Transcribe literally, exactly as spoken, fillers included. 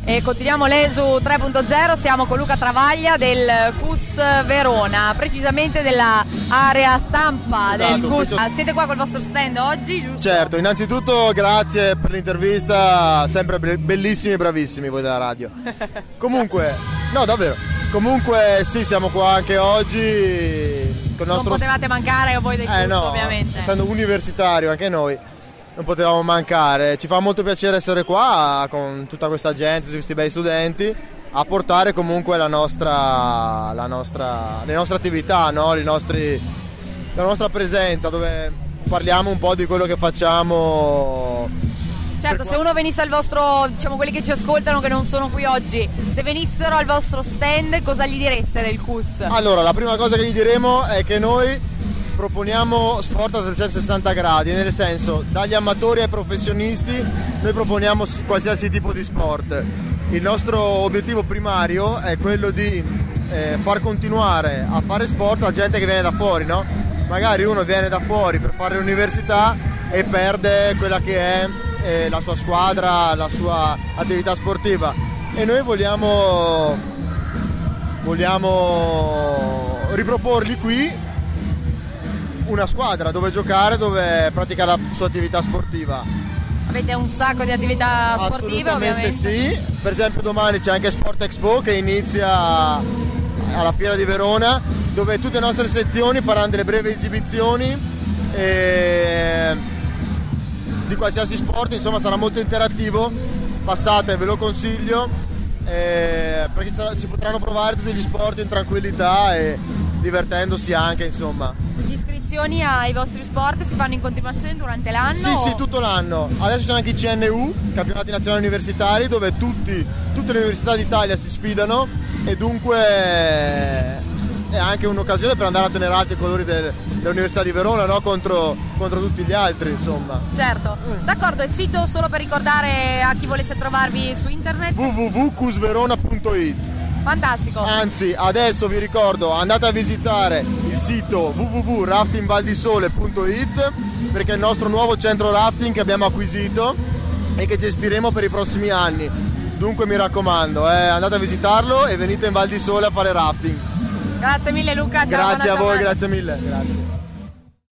E continuiamo l'Esu tre punto zero, siamo con Luca Travaglia del C U S Verona, precisamente della area stampa, esatto, del C U S. questo... Siete qua col vostro stand oggi, giusto? Certo, innanzitutto grazie per l'intervista, sempre bellissimi e bravissimi voi della radio. Comunque, no davvero, comunque sì, siamo qua anche oggi con il nostro... Non potevate mancare voi del eh, C U S, no, ovviamente. Essendo universitario anche noi non potevamo mancare, ci fa molto piacere essere qua con tutta questa gente, tutti questi bei studenti, a portare comunque la nostra, la nostra, le nostre attività, no? I nostri, la nostra presenza, dove parliamo un po' di quello che facciamo. Certo, se uno venisse al vostro, diciamo quelli che ci ascoltano che non sono qui oggi, se venissero al vostro stand, cosa gli direste del C U S? Allora, la prima cosa che gli diremo è che noi proponiamo sport a trecentosessanta gradi, nel senso, dagli amatori ai professionisti noi proponiamo qualsiasi tipo di sport. Il nostro obiettivo primario è quello di eh, far continuare a fare sport la gente che viene da fuori, no? Magari uno viene da fuori per fare l'università e perde quella che è eh, la sua squadra, la sua attività sportiva, e noi vogliamo vogliamo riproporgli qui una squadra dove giocare, dove praticare la sua attività sportiva. Avete un sacco di attività sportive, ovviamente. Sì, per esempio domani c'è anche Sport Expo che inizia alla Fiera di Verona, dove tutte le nostre sezioni faranno delle brevi esibizioni e... di qualsiasi sport, insomma sarà molto interattivo, passate, ve lo consiglio, eh, perché si potranno provare tutti gli sport in tranquillità e divertendosi anche, insomma. Gli iscrizioni ai vostri sport si fanno in continuazione durante l'anno? Sì, o... sì, tutto l'anno. Adesso ci sono anche i C N U, campionati nazionali universitari, dove tutti, tutte le università d'Italia si sfidano, e dunque è anche un'occasione per andare a tenere alti i colori del, dell'Università di Verona, no? contro, contro tutti gli altri, insomma. Certo, mm. D'accordo, il sito solo per ricordare a chi volesse trovarvi su internet? w w w punto c u s verona punto i t. Fantastico. Anzi, adesso vi ricordo, andate a visitare il sito w w w punto rafting valdisole punto i t, perché è il nostro nuovo centro rafting che abbiamo acquisito e che gestiremo per i prossimi anni. Dunque mi raccomando, eh, andate a visitarlo e venite in Val di Sole a fare rafting. Grazie mille Luca, ciao. Grazie a voi, grazie mille. Grazie.